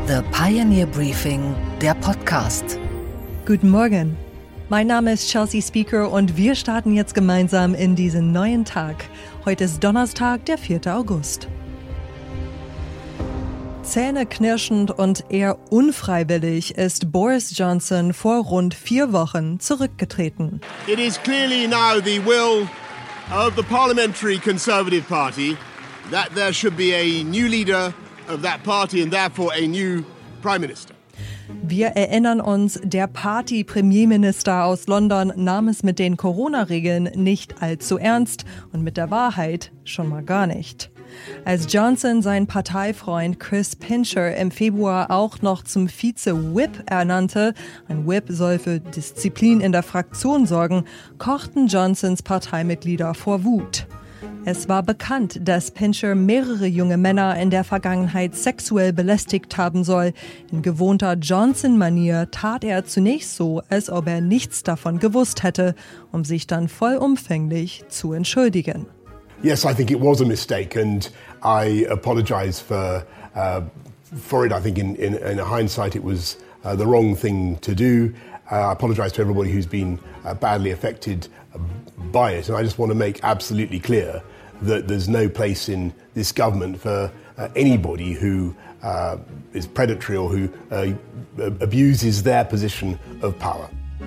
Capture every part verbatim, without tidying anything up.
The Pioneer Briefing, der Podcast. Guten Morgen. Mein Name ist Chelsea Speaker und wir starten jetzt gemeinsam in diesen neuen Tag. Heute ist Donnerstag, der vierte August. Zähneknirschend und eher unfreiwillig ist Boris Johnson vor rund vier Wochen zurückgetreten. It is clearly now the will of the Parliamentary Conservative Party that there should be a new leader of that party and therefore a new Prime Minister. Wir erinnern uns, der Party-Premierminister aus London nahm es mit den Corona-Regeln nicht allzu ernst und mit der Wahrheit schon mal gar nicht. Als Johnson seinen Parteifreund Chris Pincher im Februar auch noch zum Vize-Whip ernannte, ein Whip soll für Disziplin in der Fraktion sorgen, kochten Johnsons Parteimitglieder vor Wut. Es war bekannt, dass Pincher mehrere junge Männer in der Vergangenheit sexuell belästigt haben soll. In gewohnter Johnson-Manier tat er zunächst so, als ob er nichts davon gewusst hätte, um sich dann vollumfänglich zu entschuldigen. Yes, I think it was a mistake and I apologize for uh, for it. I think in, in, in hindsight it was uh, the wrong thing to do. Uh, I apologize to everybody who's been uh, badly affected by it. And I just want to make absolutely clear that there's no place in this government for uh, anybody who uh, is predatory or who uh, abuses their position of power.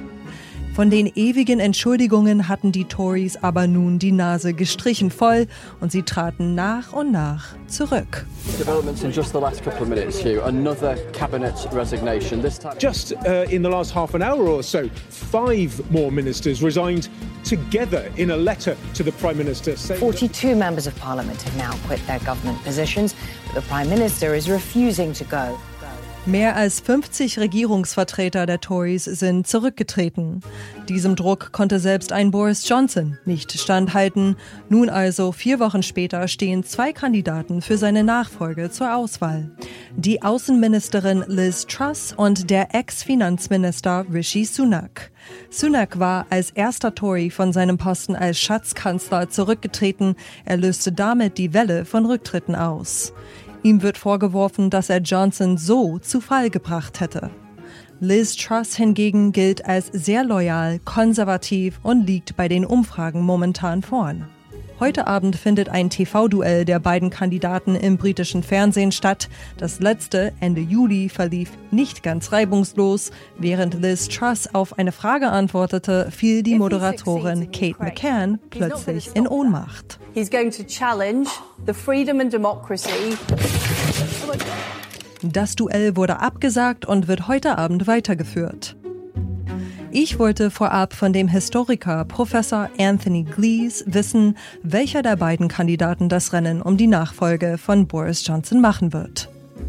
Von den ewigen Entschuldigungen hatten die Tories aber nun die Nase gestrichen voll und sie traten nach und nach zurück. Developments in just the last couple of minutes, Hugh. Another cabinet resignation. This time. Just uh, in the last half an hour or so, five more ministers resigned together in a letter to the Prime Minister. forty-two members of Parliament have now quit their government positions, but the Prime Minister is refusing to go. Mehr als fünfzig Regierungsvertreter der Tories sind zurückgetreten. Diesem Druck konnte selbst ein Boris Johnson nicht standhalten. Nun also, vier Wochen später, stehen zwei Kandidaten für seine Nachfolge zur Auswahl. Die Außenministerin Liz Truss und der Ex-Finanzminister Rishi Sunak. Sunak war als erster Tory von seinem Posten als Schatzkanzler zurückgetreten. Er löste damit die Welle von Rücktritten aus. Ihm wird vorgeworfen, dass er Johnson so zu Fall gebracht hätte. Liz Truss hingegen gilt als sehr loyal, konservativ und liegt bei den Umfragen momentan vorn. Heute Abend findet ein T V-Duell der beiden Kandidaten im britischen Fernsehen statt. Das letzte, Ende Juli, verlief nicht ganz reibungslos. Während Liz Truss auf eine Frage antwortete, fiel die Moderatorin Kate McCann plötzlich in Ohnmacht. He's going to challenge the freedom and democracy. Das Duell wurde abgesagt und wird heute Abend weitergeführt. Ich wollte vorab von dem Historiker Professor Anthony Glees wissen, welcher der beiden Kandidaten das Rennen um die Nachfolge von Boris Johnson machen wird.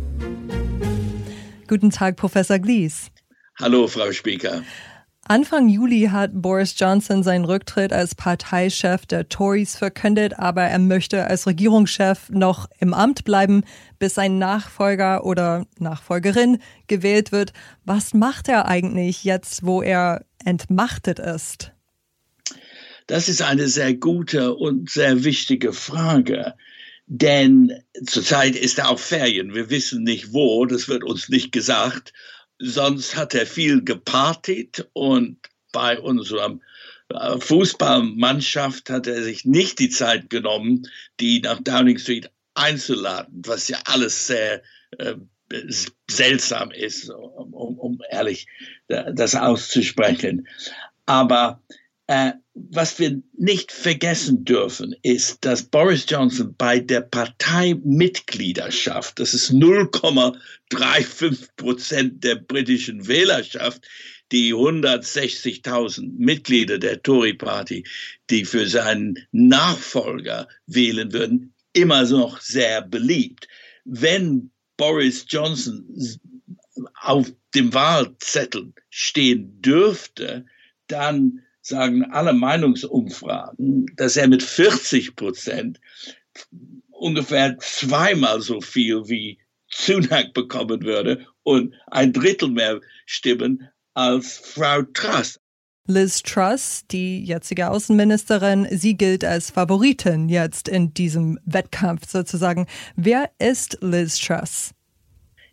Guten Tag, Professor Glees. Hallo, Frau Speaker. Anfang Juli hat Boris Johnson seinen Rücktritt als Parteichef der Tories verkündet, aber er möchte als Regierungschef noch im Amt bleiben, bis sein Nachfolger oder Nachfolgerin gewählt wird. Was macht er eigentlich jetzt, wo er entmachtet ist? Das ist eine sehr gute und sehr wichtige Frage, denn zurzeit ist er auf Ferien. Wir wissen nicht wo, das wird uns nicht gesagt. Sonst hat er viel gepartyt und bei unserer Fußballmannschaft hat er sich nicht die Zeit genommen, die nach Downing Street einzuladen, was ja alles sehr äh, seltsam ist, um, um ehrlich das auszusprechen. Aber äh, was wir nicht vergessen dürfen, ist, dass Boris Johnson bei der Parteimitgliedschaft, das ist null Komma fünfunddreißig Prozent der britischen Wählerschaft, die hundertsechzigtausend Mitglieder der Tory Party, die für seinen Nachfolger wählen würden, immer noch sehr beliebt. Wenn Boris Johnson auf dem Wahlzettel stehen dürfte, dann sagen alle Meinungsumfragen, dass er mit vierzig Prozent ungefähr zweimal so viel wie Sunak bekommen würde und ein Drittel mehr Stimmen als Frau Truss. Liz Truss, die jetzige Außenministerin, sie gilt als Favoritin jetzt in diesem Wettkampf sozusagen. Wer ist Liz Truss?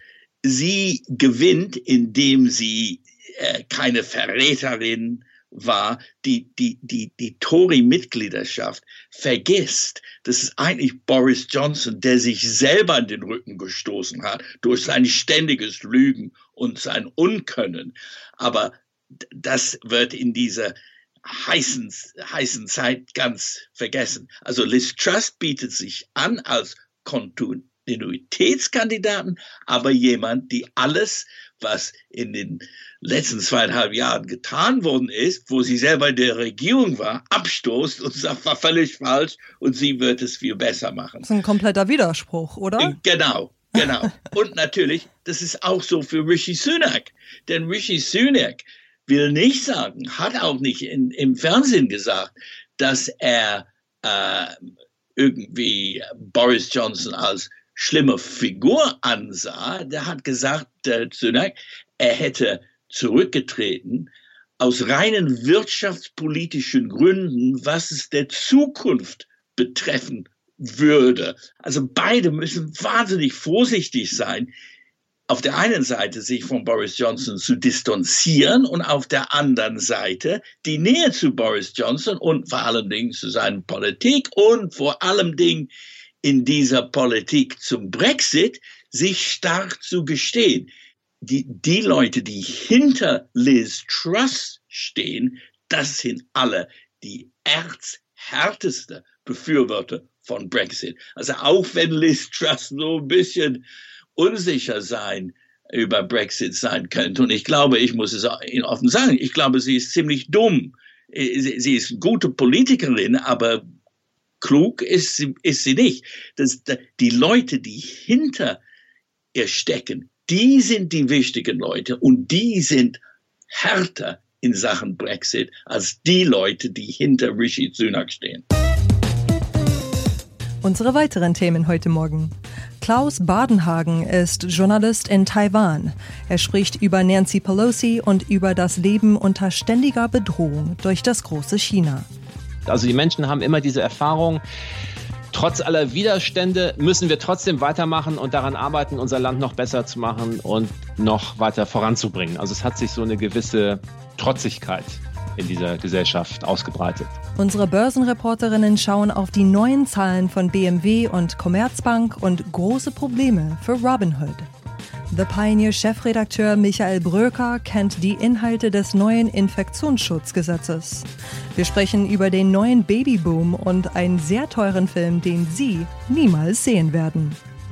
sie gewinnt, indem sie äh, keine Verräterin war, die, die, die, die Tory-Mitgliedschaft vergisst, dass es eigentlich Boris Johnson, der sich selber in den Rücken gestoßen hat, durch sein ständiges Lügen und sein Unkönnen. Aber das wird in dieser heißen, heißen Zeit ganz vergessen. Also Liz Truss bietet sich an als Kontinuitätskandidaten, aber jemand, die alles, was in den letzten zweieinhalb Jahren getan worden ist, wo sie selber in der Regierung war, abstoßt und sagt, war völlig falsch und sie wird es viel besser machen. Das ist ein kompletter Widerspruch, oder? Genau, genau. Und natürlich, das ist auch so für Rishi Sunak. Denn Rishi Sunak will nicht sagen, hat auch nicht in, im Fernsehen gesagt, dass er äh, irgendwie Boris Johnson als schlimme Figur ansah. Der hat gesagt, der Sunak, er hätte zurückgetreten aus reinen wirtschaftspolitischen Gründen, was es der Zukunft betreffen würde. Also beide müssen wahnsinnig vorsichtig sein, auf der einen Seite sich von Boris Johnson zu distanzieren und auf der anderen Seite die Nähe zu Boris Johnson und vor allen Dingen zu seiner Politik und vor allem Dingen in dieser Politik zum Brexit sich stark zu gestehen. Die, die Leute, die hinter Liz Truss stehen, das sind alle die erzhärteste Befürworter von Brexit. Also auch wenn Liz Truss so ein bisschen unsicher sein über Brexit sein könnte, und ich glaube, ich muss es Ihnen offen sagen, ich glaube, sie ist ziemlich dumm. Sie ist eine gute Politikerin, aber klug ist sie, ist sie nicht. Das, die Leute, die hinter ihr stecken, die sind die wichtigen Leute und die sind härter in Sachen Brexit als die Leute, die hinter Rishi Sunak stehen. Unsere weiteren Themen heute Morgen. Klaus Badenhagen ist Journalist in Taiwan. Er spricht über Nancy Pelosi und über das Leben unter ständiger Bedrohung durch das große China. Also die Menschen haben immer diese Erfahrung, trotz aller Widerstände müssen wir trotzdem weitermachen und daran arbeiten, unser Land noch besser zu machen und noch weiter voranzubringen. Also es hat sich so eine gewisse Trotzigkeit in dieser Gesellschaft ausgebreitet. Unsere Börsenreporterinnen schauen auf die neuen Zahlen von B M W und Commerzbank und große Probleme für Robinhood. The Pioneer-Chefredakteur Michael Bröker kennt die Inhalte des neuen Infektionsschutzgesetzes. Wir sprechen über den neuen Babyboom und einen sehr teuren Film, den Sie niemals sehen werden.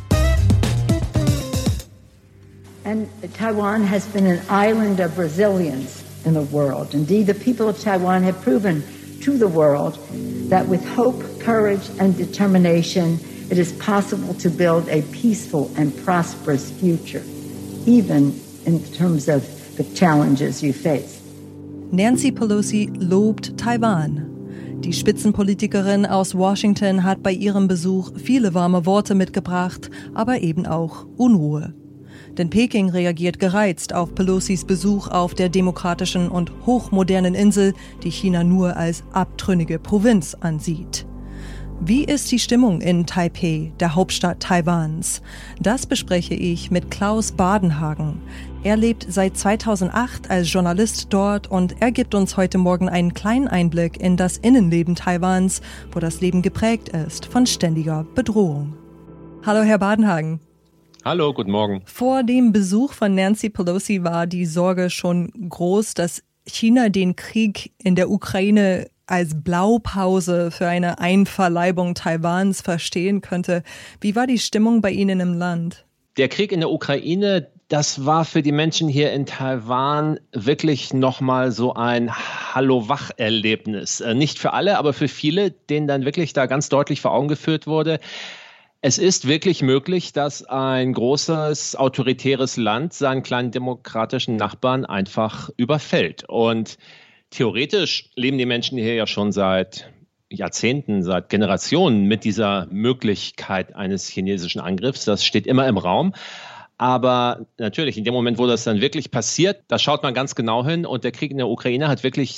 And Taiwan has been an island of resilience in the world. Indeed, the people of Taiwan have proven to the world that with hope, courage, and determination, it is possible to build a peaceful and prosperous future, even in terms of the challenges you face. Nancy Pelosi lobt Taiwan. Die Spitzenpolitikerin aus Washington hat bei ihrem Besuch viele warme Worte mitgebracht, aber eben auch Unruhe. Denn Peking reagiert gereizt auf Pelosis Besuch auf der demokratischen und hochmodernen Insel, die China nur als abtrünnige Provinz ansieht. Wie ist die Stimmung in Taipei, der Hauptstadt Taiwans? Das bespreche ich mit Klaus Badenhagen. Er lebt seit zweitausendacht als Journalist dort und er gibt uns heute Morgen einen kleinen Einblick in das Innenleben Taiwans, wo das Leben geprägt ist von ständiger Bedrohung. Hallo, Herr Badenhagen. Hallo, guten Morgen. Vor dem Besuch von Nancy Pelosi war die Sorge schon groß, dass China den Krieg in der Ukraine als Blaupause für eine Einverleibung Taiwans verstehen könnte. Wie war die Stimmung bei Ihnen im Land? Der Krieg in der Ukraine, das war für die Menschen hier in Taiwan wirklich nochmal so ein Hallo-Wach-Erlebnis. Nicht für alle, aber für viele, denen dann wirklich da ganz deutlich vor Augen geführt wurde, es ist wirklich möglich, dass ein großes autoritäres Land seinen kleinen demokratischen Nachbarn einfach überfällt. Und theoretisch leben die Menschen hier ja schon seit Jahrzehnten, seit Generationen mit dieser Möglichkeit eines chinesischen Angriffs. Das steht immer im Raum. Aber natürlich, in dem Moment, wo das dann wirklich passiert, da schaut man ganz genau hin. Und der Krieg in der Ukraine hat wirklich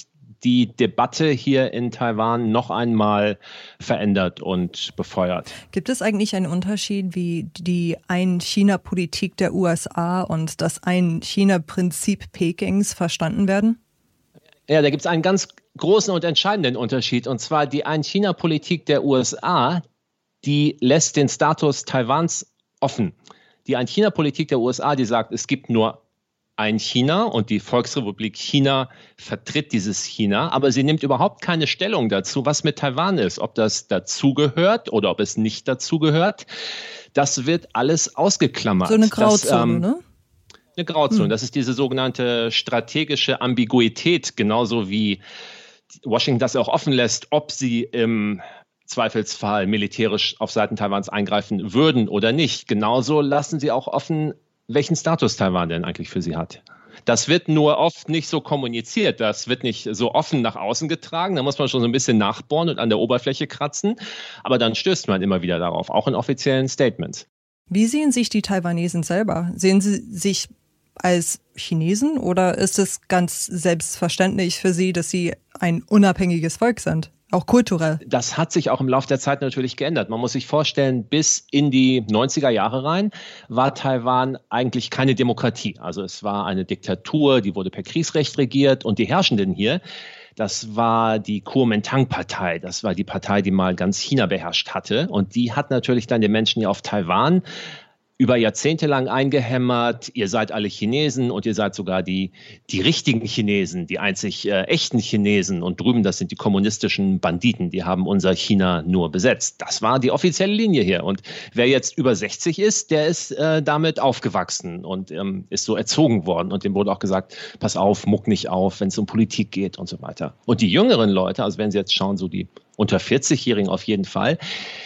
die Debatte hier in Taiwan noch einmal verändert und befeuert. Gibt es eigentlich einen Unterschied, wie die Ein-China-Politik der U S A und das Ein-China-Prinzip Pekings verstanden werden? Ja, da gibt es einen ganz großen und entscheidenden Unterschied. Und zwar die Ein-China-Politik der U S A, die lässt den Status Taiwans offen. Die Ein-China-Politik der U S A, die sagt, es gibt nur ein China und die Volksrepublik China vertritt dieses China, aber sie nimmt überhaupt keine Stellung dazu, was mit Taiwan ist, ob das dazugehört oder ob es nicht dazugehört. Das wird alles ausgeklammert. So eine Grauzone, das, ähm, ne? Eine Grauzone. Hm. Das ist diese sogenannte strategische Ambiguität, genauso wie Washington das auch offen lässt, ob sie im Zweifelsfall militärisch auf Seiten Taiwans eingreifen würden oder nicht. Genauso lassen sie auch offen, welchen Status Taiwan denn eigentlich für sie hat. Das wird nur oft nicht so kommuniziert, das wird nicht so offen nach außen getragen, da muss man schon so ein bisschen nachbohren und an der Oberfläche kratzen, aber dann stößt man immer wieder darauf, auch in offiziellen Statements. Wie sehen sich die Taiwanesen selber? Sehen sie sich als Chinesen oder ist es ganz selbstverständlich für sie, dass sie ein unabhängiges Volk sind? Auch kulturell. Das hat sich auch im Laufe der Zeit natürlich geändert. Man muss sich vorstellen, bis in die neunziger Jahre rein war Taiwan eigentlich keine Demokratie. Also es war eine Diktatur, die wurde per Kriegsrecht regiert und die Herrschenden hier, das war die Kuomintang-Partei. Das war die Partei, die mal ganz China beherrscht hatte. Und die hat natürlich dann den Menschen hier auf Taiwan über Jahrzehnte lang eingehämmert, ihr seid alle Chinesen und ihr seid sogar die, die richtigen Chinesen, die einzig äh, echten Chinesen. Und drüben, das sind die kommunistischen Banditen, die haben unser China nur besetzt. Das war die offizielle Linie hier. Und wer jetzt über sechzig ist, der ist äh, damit aufgewachsen und ähm, ist so erzogen worden. Und dem wurde auch gesagt, pass auf, muck nicht auf, wenn es um Politik geht und so weiter. Und die jüngeren Leute, also wenn Sie jetzt schauen, so die unter vierzig-Jährigen auf jeden Fall,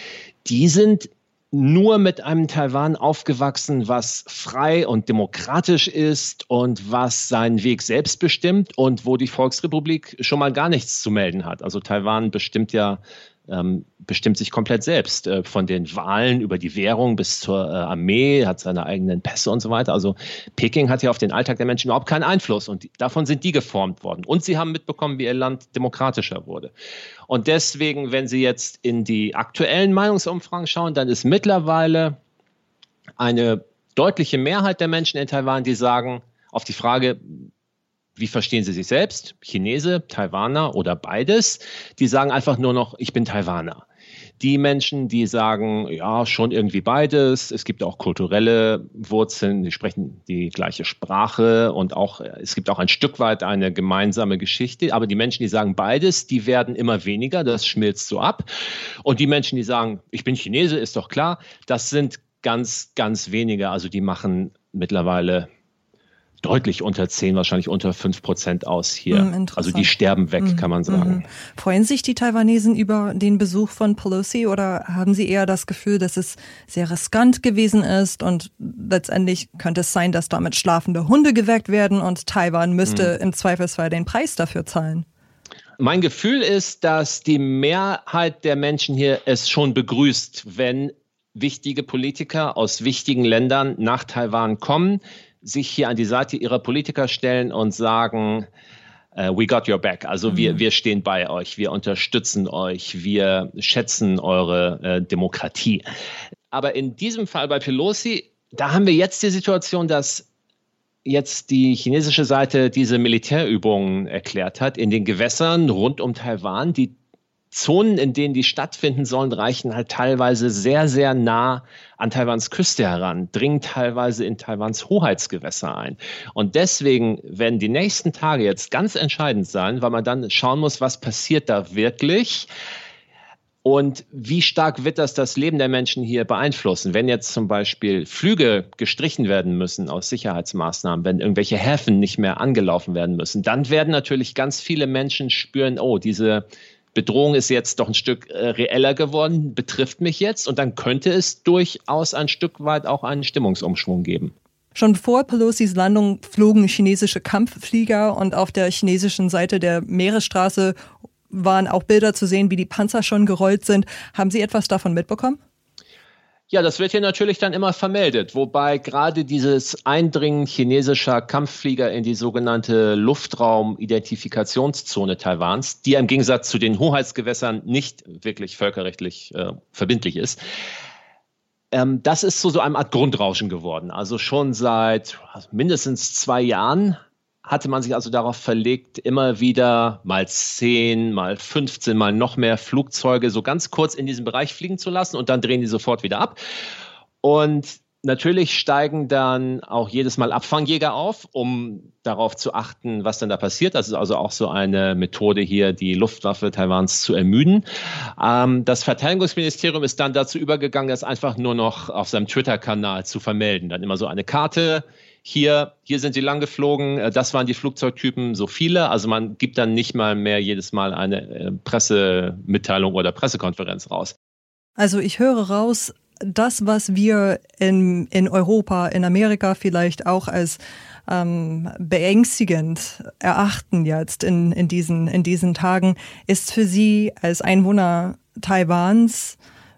die sind nur mit einem Taiwan aufgewachsen, was frei und demokratisch ist und was seinen Weg selbst bestimmt und wo die Volksrepublik schon mal gar nichts zu melden hat. Also Taiwan bestimmt ja ähm, bestimmt sich komplett selbst, äh, von den Wahlen über die Währung bis zur äh, Armee, hat seine eigenen Pässe und so weiter. Also Peking hat ja auf den Alltag der Menschen überhaupt keinen Einfluss und die, davon sind die geformt worden. Und sie haben mitbekommen, wie ihr Land demokratischer wurde. Und deswegen, wenn Sie jetzt in die aktuellen Meinungsumfragen schauen, dann ist mittlerweile eine deutliche Mehrheit der Menschen in Taiwan, die sagen, auf die Frage, wie verstehen Sie sich selbst? Chinese, Taiwaner oder beides? Die sagen einfach nur noch, ich bin Taiwaner. Die Menschen, die sagen, ja, schon irgendwie beides. Es gibt auch kulturelle Wurzeln, die sprechen die gleiche Sprache und auch, es gibt auch ein Stück weit eine gemeinsame Geschichte. Aber die Menschen, die sagen beides, die werden immer weniger, das schmilzt so ab. Und die Menschen, die sagen, ich bin Chinese, ist doch klar, das sind ganz, ganz wenige. Also die machen mittlerweile deutlich unter zehn, wahrscheinlich unter fünf Prozent aus hier. Mm, also die sterben weg, mm, kann man sagen. Mm. Freuen sich die Taiwanesen über den Besuch von Pelosi oder haben sie eher das Gefühl, dass es sehr riskant gewesen ist und letztendlich könnte es sein, dass damit schlafende Hunde geweckt werden und Taiwan müsste mm. im Zweifelsfall den Preis dafür zahlen? Mein Gefühl ist, dass die Mehrheit der Menschen hier es schon begrüßt, wenn wichtige Politiker aus wichtigen Ländern nach Taiwan kommen, sich hier an die Seite ihrer Politiker stellen und sagen, uh, we got your back. Also mhm. wir, wir stehen bei euch, wir unterstützen euch, wir schätzen eure äh, Demokratie. Aber in diesem Fall bei Pelosi, da haben wir jetzt die Situation, dass jetzt die chinesische Seite diese Militärübungen erklärt hat in den Gewässern rund um Taiwan. Die Zonen, in denen die stattfinden sollen, reichen halt teilweise sehr, sehr nah an Taiwans Küste heran, dringen teilweise in Taiwans Hoheitsgewässer ein. Und deswegen werden die nächsten Tage jetzt ganz entscheidend sein, weil man dann schauen muss, was passiert da wirklich und wie stark wird das das Leben der Menschen hier beeinflussen. Wenn jetzt zum Beispiel Flüge gestrichen werden müssen aus Sicherheitsmaßnahmen, wenn irgendwelche Häfen nicht mehr angelaufen werden müssen, dann werden natürlich ganz viele Menschen spüren, oh, diese Bedrohung ist jetzt doch ein Stück äh, reeller geworden, betrifft mich jetzt und dann könnte es durchaus ein Stück weit auch einen Stimmungsumschwung geben. Schon vor Pelosis Landung flogen chinesische Kampfflieger und auf der chinesischen Seite der Meeresstraße waren auch Bilder zu sehen, wie die Panzer schon gerollt sind. Haben Sie etwas davon mitbekommen? Ja, das wird hier natürlich dann immer vermeldet, wobei gerade dieses Eindringen chinesischer Kampfflieger in die sogenannte Luftraumidentifikationszzone Taiwans, die im Gegensatz zu den Hoheitsgewässern nicht wirklich völkerrechtlich äh, verbindlich ist, ähm, das ist zu so einer Art Grundrauschen geworden. Also schon seit mindestens zwei Jahren hatte man sich also darauf verlegt, immer wieder mal zehn, mal fünfzehn, mal noch mehr Flugzeuge so ganz kurz in diesem Bereich fliegen zu lassen und dann drehen die sofort wieder ab. Und natürlich steigen dann auch jedes Mal Abfangjäger auf, um darauf zu achten, was dann da passiert. Das ist also auch so eine Methode hier, die Luftwaffe Taiwans zu ermüden. Ähm, das Verteidigungsministerium ist dann dazu übergegangen, das einfach nur noch auf seinem Twitter-Kanal zu vermelden. Dann immer so eine Karte. Hier, hier sind sie lang geflogen, das waren die Flugzeugtypen, so viele. Also man gibt dann nicht mal mehr jedes Mal eine Pressemitteilung oder Pressekonferenz raus. Also ich höre raus, das, was wir in, in Europa, in Amerika vielleicht auch als ähm, beängstigend erachten jetzt in, in, diesen, in diesen Tagen, ist für Sie als Einwohner Taiwans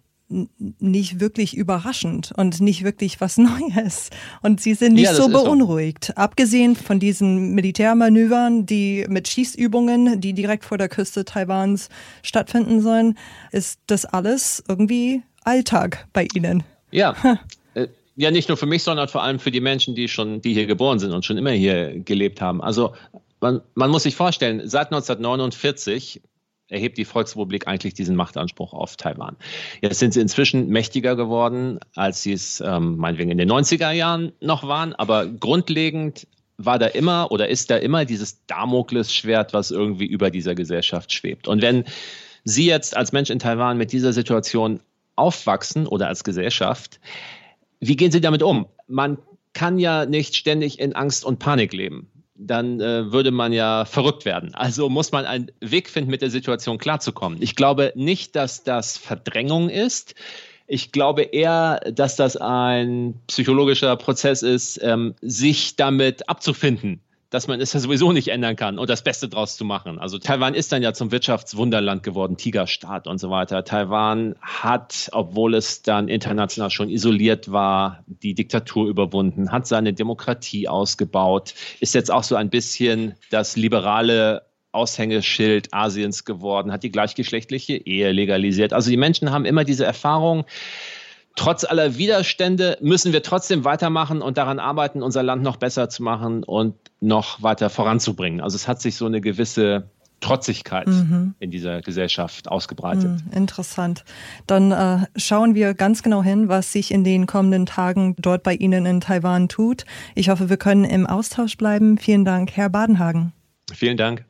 nicht wirklich überraschend und nicht wirklich was Neues. Und sie sind nicht ja, so beunruhigt. So. Abgesehen von diesen Militärmanövern, die mit Schießübungen, die direkt vor der Küste Taiwans stattfinden sollen, ist das alles irgendwie Alltag bei Ihnen. Ja. Ja, nicht nur für mich, sondern vor allem für die Menschen, die schon, die hier geboren sind und schon immer hier gelebt haben. Also man, man muss sich vorstellen, seit neunzehnhundertneunundvierzig erhebt die Volksrepublik eigentlich diesen Machtanspruch auf Taiwan. Jetzt sind sie inzwischen mächtiger geworden, als sie es ähm, meinetwegen in den neunziger Jahren noch waren. Aber grundlegend war da immer oder ist da immer dieses Damoklesschwert, was irgendwie über dieser Gesellschaft schwebt. Und wenn Sie jetzt als Mensch in Taiwan mit dieser Situation aufwachsen oder als Gesellschaft, wie gehen Sie damit um? Man kann ja nicht ständig in Angst und Panik leben. Dann äh, würde man ja verrückt werden. Also muss man einen Weg finden, mit der Situation klarzukommen. Ich glaube nicht, dass das Verdrängung ist. Ich glaube eher, dass das ein psychologischer Prozess ist, ähm, sich damit abzufinden, dass man es ja sowieso nicht ändern kann und das Beste draus zu machen. Also Taiwan ist dann ja zum Wirtschaftswunderland geworden, Tigerstaat und so weiter. Taiwan hat, obwohl es dann international schon isoliert war, die Diktatur überwunden, hat seine Demokratie ausgebaut, ist jetzt auch so ein bisschen das liberale Aushängeschild Asiens geworden, hat die gleichgeschlechtliche Ehe legalisiert. Also die Menschen haben immer diese Erfahrung, trotz aller Widerstände müssen wir trotzdem weitermachen und daran arbeiten, unser Land noch besser zu machen und noch weiter voranzubringen. Also es hat sich so eine gewisse Trotzigkeit mhm. in dieser Gesellschaft ausgebreitet. Mhm, interessant. Dann äh, schauen wir ganz genau hin, was sich in den kommenden Tagen dort bei Ihnen in Taiwan tut. Ich hoffe, wir können im Austausch bleiben. Vielen Dank, Herr Badenhagen. Vielen Dank.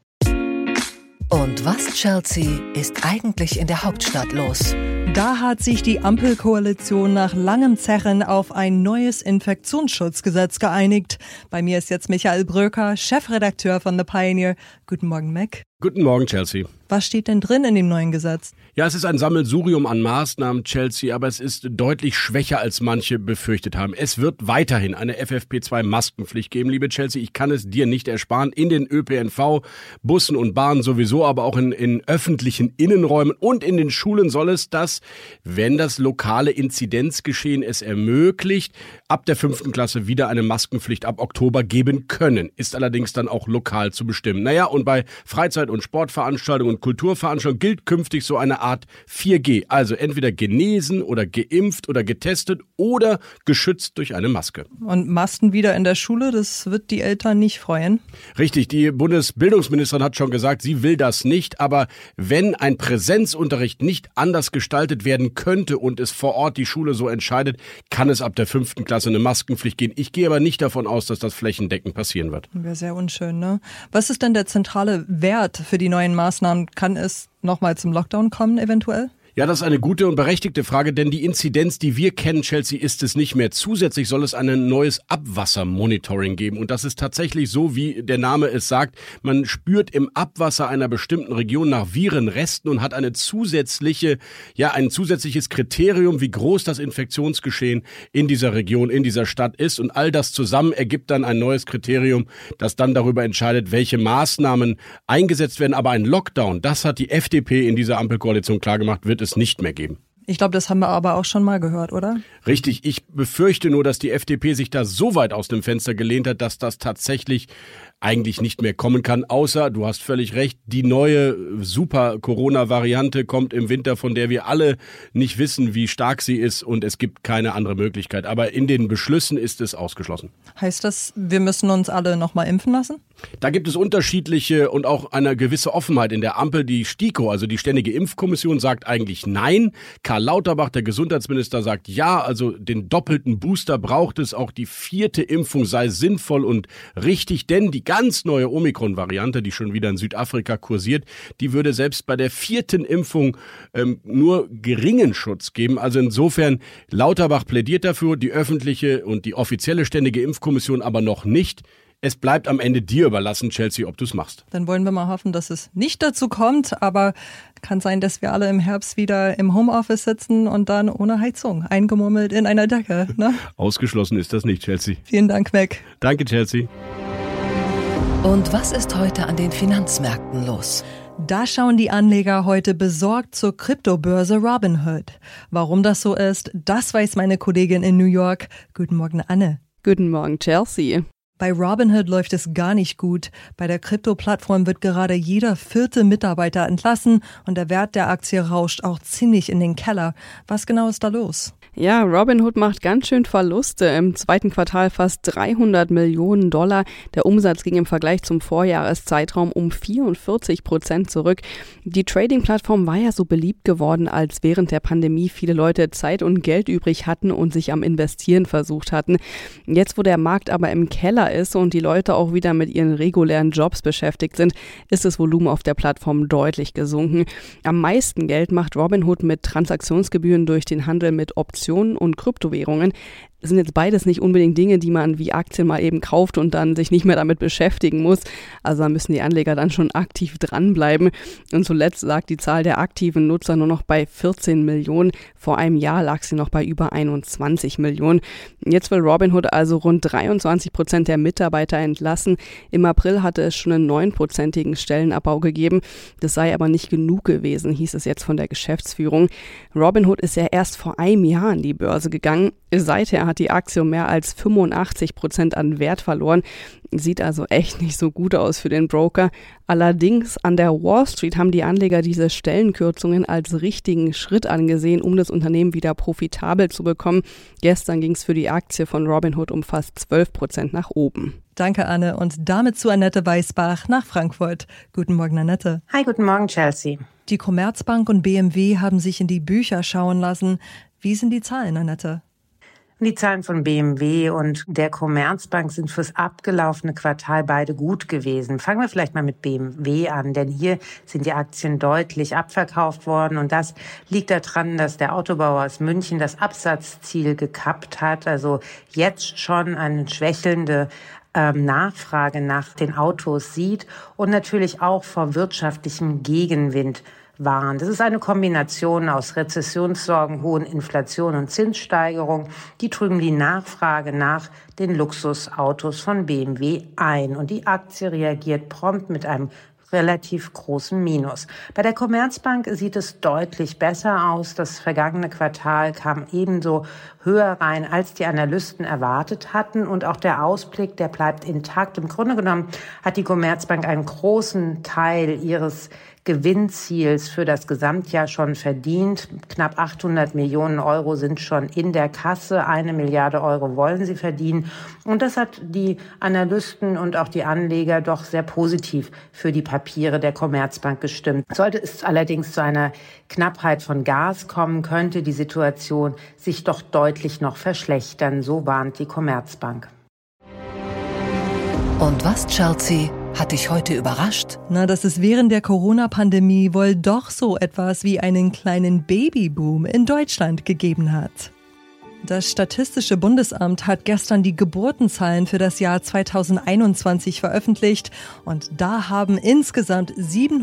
Und was, Chelsea, ist eigentlich in der Hauptstadt los? Da hat sich die Ampelkoalition nach langem Zerren auf ein neues Infektionsschutzgesetz geeinigt. Bei mir ist jetzt Michael Bröker, Chefredakteur von The Pioneer. Guten Morgen, Mac. Guten Morgen, Chelsea. Was steht denn drin in dem neuen Gesetz? Ja, es ist ein Sammelsurium an Maßnahmen, Chelsea, aber es ist deutlich schwächer, als manche befürchtet haben. Es wird weiterhin eine F F P zwei Maskenpflicht geben, liebe Chelsea. Ich kann es dir nicht ersparen. In den Ö P N V, Bussen und Bahnen sowieso, aber auch in, in öffentlichen Innenräumen und in den Schulen soll es das, wenn das lokale Inzidenzgeschehen es ermöglicht, ab der fünften Klasse wieder eine Maskenpflicht ab Oktober geben können. Ist allerdings dann auch lokal zu bestimmen. Naja, und bei Freizeit- und Sportveranstaltungen und Kulturveranstaltungen gilt künftig so eine Art vier G. Also entweder genesen oder geimpft oder getestet oder geschützt durch eine Maske. Und Masken wieder in der Schule, das wird die Eltern nicht freuen? Richtig, die Bundesbildungsministerin hat schon gesagt, sie will das nicht. Aber wenn ein Präsenzunterricht nicht anders gestaltet werden könnte und es vor Ort die Schule so entscheidet, kann es ab der fünften Klasse eine Maskenpflicht gehen. Ich gehe aber nicht davon aus, dass das flächendeckend passieren wird. Wäre sehr unschön, ne? Was ist denn der zentrale Wert für die neuen Maßnahmen? Kann es nochmal zum Lockdown kommen eventuell? Ja, das ist eine gute und berechtigte Frage, denn die Inzidenz, die wir kennen, Chelsea, ist es nicht mehr. Zusätzlich soll es ein neues Abwassermonitoring geben. Und das ist tatsächlich so, wie der Name es sagt. Man spürt im Abwasser einer bestimmten Region nach Virenresten und hat eine zusätzliche, ja, ein zusätzliches Kriterium, wie groß das Infektionsgeschehen in dieser Region, in dieser Stadt ist. Und all das zusammen ergibt dann ein neues Kriterium, das dann darüber entscheidet, welche Maßnahmen eingesetzt werden. Aber ein Lockdown, das hat die F D P in dieser Ampelkoalition klargemacht, wird es nicht mehr geben. Ich glaube, das haben wir aber auch schon mal gehört, oder? Richtig, ich befürchte nur, dass die F D P sich da so weit aus dem Fenster gelehnt hat, dass das tatsächlich eigentlich nicht mehr kommen kann, außer, du hast völlig recht, die neue Super-Corona-Variante kommt im Winter, von der wir alle nicht wissen, wie stark sie ist und es gibt keine andere Möglichkeit. Aber in den Beschlüssen ist es ausgeschlossen. Heißt das, wir müssen uns alle nochmal impfen lassen? Da gibt es unterschiedliche und auch eine gewisse Offenheit in der Ampel. Die STIKO, also die Ständige Impfkommission, sagt eigentlich nein. Karl Lauterbach, der Gesundheitsminister, sagt ja, also den doppelten Booster braucht es. Auch die vierte Impfung sei sinnvoll und richtig, denn die ganz neue Omikron-Variante, die schon wieder in Südafrika kursiert, die würde selbst bei der vierten Impfung ähm, nur geringen Schutz geben. Also insofern, Lauterbach plädiert dafür, die öffentliche und die offizielle Ständige Impfkommission aber noch nicht. Es bleibt am Ende dir überlassen, Chelsea, ob du es machst. Dann wollen wir mal hoffen, dass es nicht dazu kommt, aber kann sein, dass wir alle im Herbst wieder im Homeoffice sitzen und dann ohne Heizung, eingemurmelt in einer Decke. Ne? Ausgeschlossen ist das nicht, Chelsea. Vielen Dank, Mac. Danke, Chelsea. Und was ist heute an den Finanzmärkten los? Da schauen die Anleger heute besorgt zur Kryptobörse Robinhood. Warum das so ist, das weiß meine Kollegin in New York. Guten Morgen, Anne. Guten Morgen, Chelsea. Bei Robinhood läuft es gar nicht gut. Bei der Krypto-Plattform wird gerade jeder vierte Mitarbeiter entlassen und der Wert der Aktie rauscht auch ziemlich in den Keller. Was genau ist da los? Ja, Robinhood macht ganz schön Verluste. Im zweiten Quartal fast dreihundert Millionen Dollar. Der Umsatz ging im Vergleich zum Vorjahreszeitraum um vierundvierzig Prozent zurück. Die Trading-Plattform war ja so beliebt geworden, als während der Pandemie viele Leute Zeit und Geld übrig hatten und sich am Investieren versucht hatten. Jetzt, wo der Markt aber im Keller ist und die Leute auch wieder mit ihren regulären Jobs beschäftigt sind, ist das Volumen auf der Plattform deutlich gesunken. Am meisten Geld macht Robinhood mit Transaktionsgebühren durch den Handel mit Optionen und Kryptowährungen. Das sind jetzt beides nicht unbedingt Dinge, die man wie Aktien mal eben kauft und dann sich nicht mehr damit beschäftigen muss. Also da müssen die Anleger dann schon aktiv dranbleiben. Und zuletzt lag die Zahl der aktiven Nutzer nur noch bei vierzehn Millionen. Vor einem Jahr lag sie noch bei über einundzwanzig Millionen. Jetzt will Robinhood also rund dreiundzwanzig Prozent der Mitarbeiter entlassen. Im April hatte es schon einen neunprozentigen Stellenabbau gegeben. Das sei aber nicht genug gewesen, hieß es jetzt von der Geschäftsführung. Robinhood ist ja erst vor einem Jahr an die Börse gegangen. Seither hat die Aktie um mehr als fünfundachtzig Prozent an Wert verloren. Sieht also echt nicht so gut aus für den Broker. Allerdings an der Wall Street haben die Anleger diese Stellenkürzungen als richtigen Schritt angesehen, um das Unternehmen wieder profitabel zu bekommen. Gestern ging es für die Aktie von Robinhood um fast zwölf Prozent nach oben. Danke, Anne. Und damit zu Annette Weißbach nach Frankfurt. Guten Morgen, Annette. Hi, guten Morgen, Chelsea. Die Commerzbank und B M W haben sich in die Bücher schauen lassen. Wie sind die Zahlen, Annette? Die Zahlen von B M W und der Commerzbank sind fürs abgelaufene Quartal beide gut gewesen. Fangen wir vielleicht mal mit B M W an, denn hier sind die Aktien deutlich abverkauft worden und das liegt daran, dass der Autobauer aus München das Absatzziel gekappt hat, also jetzt schon eine schwächelnde ähm, Nachfrage nach den Autos sieht und natürlich auch vor wirtschaftlichem Gegenwind waren. Das ist eine Kombination aus Rezessionssorgen, hohen Inflation und Zinssteigerung. Die trüben die Nachfrage nach den Luxusautos von B M W ein. Und die Aktie reagiert prompt mit einem relativ großen Minus. Bei der Commerzbank sieht es deutlich besser aus. Das vergangene Quartal kam ebenso höher rein, als die Analysten erwartet hatten. Und auch der Ausblick, der bleibt intakt. Im Grunde genommen hat die Commerzbank einen großen Teil ihres Gewinnziels für das Gesamtjahr schon verdient. Knapp achthundert Millionen Euro sind schon in der Kasse. Eine Milliarde Euro wollen sie verdienen. Und das hat die Analysten und auch die Anleger doch sehr positiv für die Papiere der Commerzbank gestimmt. Sollte es allerdings zu einer Knappheit von Gas kommen, könnte die Situation sich doch deutlich noch verschlechtern. So warnt die Commerzbank. Und was, Chelsea, hat dich heute überrascht? Na, dass es während der Corona-Pandemie wohl doch so etwas wie einen kleinen Babyboom in Deutschland gegeben hat. Das Statistische Bundesamt hat gestern die Geburtenzahlen für das Jahr zweitausendeinundzwanzig veröffentlicht und da haben insgesamt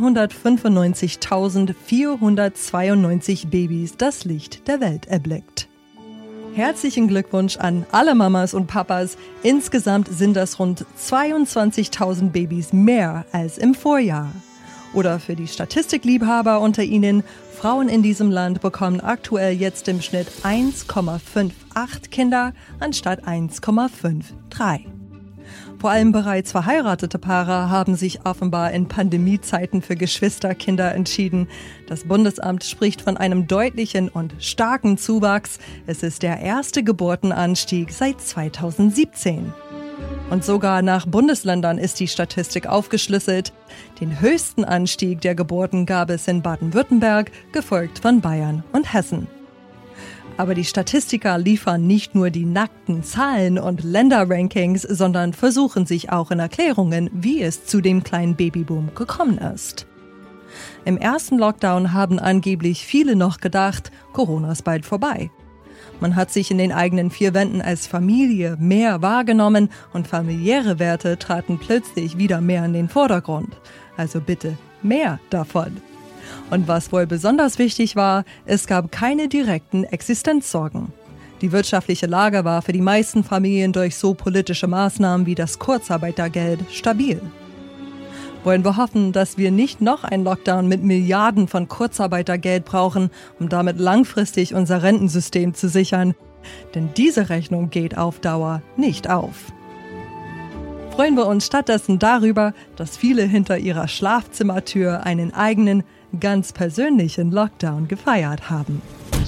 siebenhundertfünfundneunzigtausendvierhundertzweiundneunzig Babys das Licht der Welt erblickt. Herzlichen Glückwunsch an alle Mamas und Papas. Insgesamt sind das rund zweiundzwanzigtausend Babys mehr als im Vorjahr. Oder für die Statistikliebhaber unter Ihnen, Frauen in diesem Land bekommen aktuell jetzt im Schnitt eins Komma achtundfünfzig Kinder anstatt eins Komma dreiundfünfzig. Vor allem bereits verheiratete Paare haben sich offenbar in Pandemiezeiten für Geschwisterkinder entschieden. Das Bundesamt spricht von einem deutlichen und starken Zuwachs. Es ist der erste Geburtenanstieg seit zweitausendsiebzehn. Und sogar nach Bundesländern ist die Statistik aufgeschlüsselt. Den höchsten Anstieg der Geburten gab es in Baden-Württemberg, gefolgt von Bayern und Hessen. Aber die Statistiker liefern nicht nur die nackten Zahlen und Länderrankings, sondern versuchen sich auch in Erklärungen, wie es zu dem kleinen Babyboom gekommen ist. Im ersten Lockdown haben angeblich viele noch gedacht, Corona ist bald vorbei. Man hat sich in den eigenen vier Wänden als Familie mehr wahrgenommen und familiäre Werte traten plötzlich wieder mehr in den Vordergrund. Also bitte mehr davon. Und was wohl besonders wichtig war, es gab keine direkten Existenzsorgen. Die wirtschaftliche Lage war für die meisten Familien durch so politische Maßnahmen wie das Kurzarbeitergeld stabil. Wollen wir hoffen, dass wir nicht noch einen Lockdown mit Milliarden von Kurzarbeitergeld brauchen, um damit langfristig unser Rentensystem zu sichern. Denn diese Rechnung geht auf Dauer nicht auf. Freuen wir uns stattdessen darüber, dass viele hinter ihrer Schlafzimmertür einen eigenen, ganz persönlichen Lockdown gefeiert haben.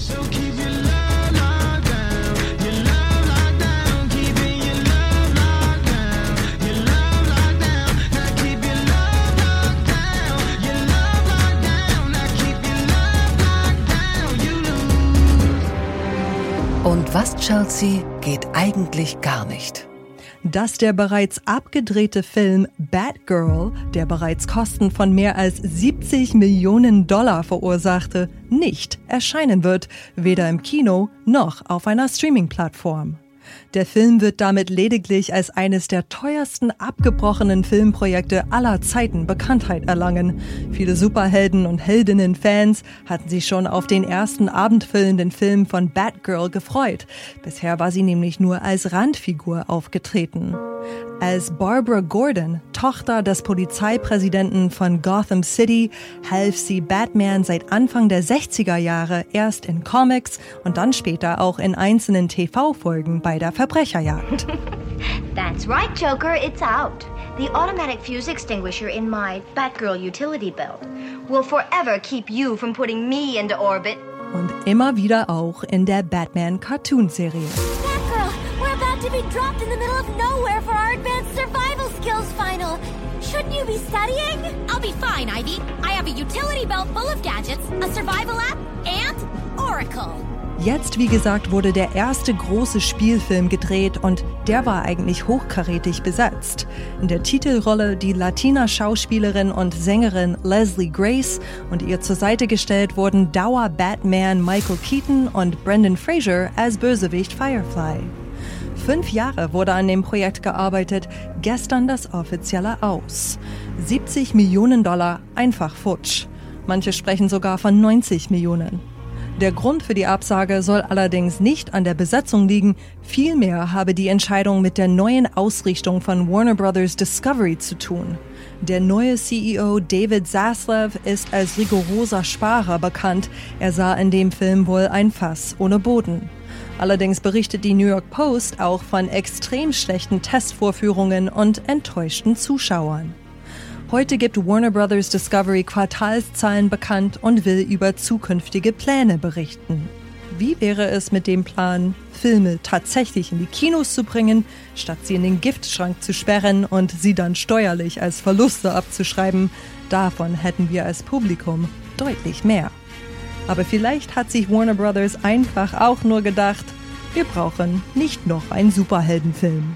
Und was, Chelsea, geht eigentlich gar nicht? Dass der bereits abgedrehte Film Batgirl, der bereits Kosten von mehr als siebzig Millionen Dollar verursachte, nicht erscheinen wird, weder im Kino noch auf einer Streaming-Plattform. Der Film wird damit lediglich als eines der teuersten abgebrochenen Filmprojekte aller Zeiten Bekanntheit erlangen. Viele Superhelden- und Heldinnen-Fans hatten sich schon auf den ersten abendfüllenden Film von Batgirl gefreut. Bisher war sie nämlich nur als Randfigur aufgetreten. Als Barbara Gordon, Tochter des Polizeipräsidenten von Gotham City, half sie Batman seit Anfang der sechziger Jahre erst in Comics und dann später auch in einzelnen T V-Folgen bei der Verbrecherjagd. That's right, Joker, it's out. The automatic fuse extinguisher in my Batgirl utility belt will forever keep you from putting me into orbit. Und immer wieder auch in der Batman-Cartoon-Serie. Batgirl, we're about to be dropped in the middle of nowhere for our advanced survival skills final. Shouldn't you be studying? I'll be fine, Ivy. I have a utility belt full of gadgets, a survival app, and Oracle. Jetzt, wie gesagt, wurde der erste große Spielfilm gedreht und der war eigentlich hochkarätig besetzt. In der Titelrolle die Latina-Schauspielerin und Sängerin Leslie Grace und ihr zur Seite gestellt wurden Dauer-Batman Michael Keaton und Brendan Fraser als Bösewicht Firefly. Fünf Jahre wurde an dem Projekt gearbeitet, gestern das offizielle Aus. siebzig Millionen Dollar einfach futsch. Manche sprechen sogar von neunzig Millionen. Der Grund für die Absage soll allerdings nicht an der Besetzung liegen, vielmehr habe die Entscheidung mit der neuen Ausrichtung von Warner Brothers Discovery zu tun. Der neue C E O David Zaslav ist als rigoroser Sparer bekannt. Er sah in dem Film wohl ein Fass ohne Boden. Allerdings berichtet die New York Post auch von extrem schlechten Testvorführungen und enttäuschten Zuschauern. Heute gibt Warner Brothers Discovery Quartalszahlen bekannt und will über zukünftige Pläne berichten. Wie wäre es mit dem Plan, Filme tatsächlich in die Kinos zu bringen, statt sie in den Giftschrank zu sperren und sie dann steuerlich als Verluste abzuschreiben? Davon hätten wir als Publikum deutlich mehr. Aber vielleicht hat sich Warner Brothers einfach auch nur gedacht, wir brauchen nicht noch einen Superheldenfilm.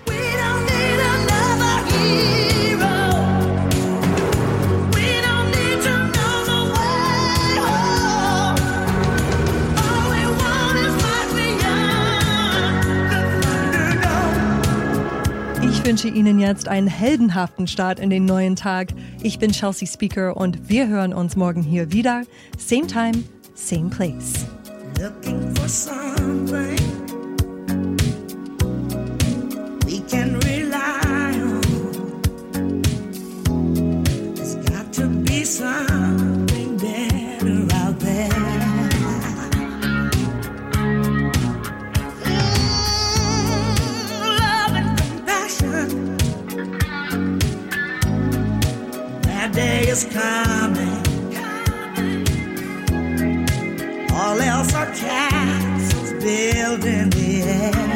Ich wünsche Ihnen jetzt einen heldenhaften Start in den neuen Tag. Ich bin Chelsea Speaker und wir hören uns morgen hier wieder. Same time, same place. Looking for something we can rely on. There's got to be some is coming. All else are castles built in the air.